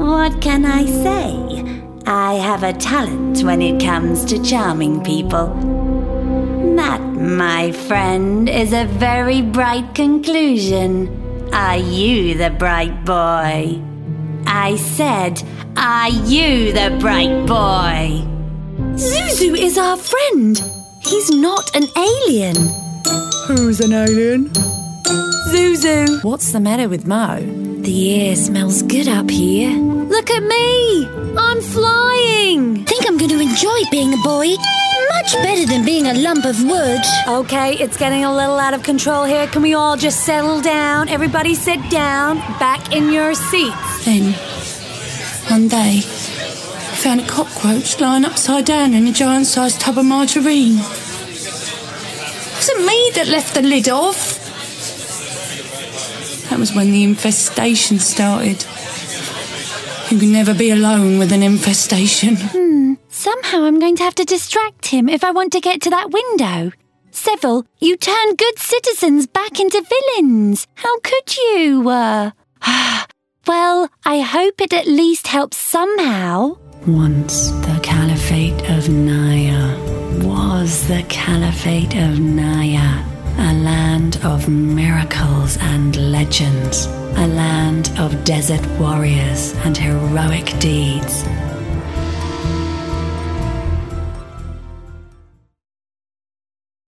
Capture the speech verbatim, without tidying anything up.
What can I say? I have a talent when it comes to charming people. That, my friend, is a very bright conclusion. Are you the bright boy? I said, are you the bright boy? Zuzu is our friend. He's not an alien. Who's an alien? Zuzu. What's the matter with Mo? The air smells good up here. Look at me. I'm flying. Think I'm going to enjoy being a boy. Much better than being a lump of wood. Okay, it's getting a little out of control here. Can we all just settle down? Everybody sit down. Back in your seats. Then, one day, I found a cockroach lying upside down in a giant-sized tub of margarine. It wasn't me that left the lid off. That was when the infestation started. You can never be alone with an infestation. Hmm. Somehow I'm going to have to distract him if I want to get to that window. Seville, you turn good citizens back into villains. How could you? Uh... Well, I hope it at least helps somehow. Once the Caliphate of Naya was the Caliphate of Naya, a land of miracles and legends, a land of desert warriors and heroic deeds.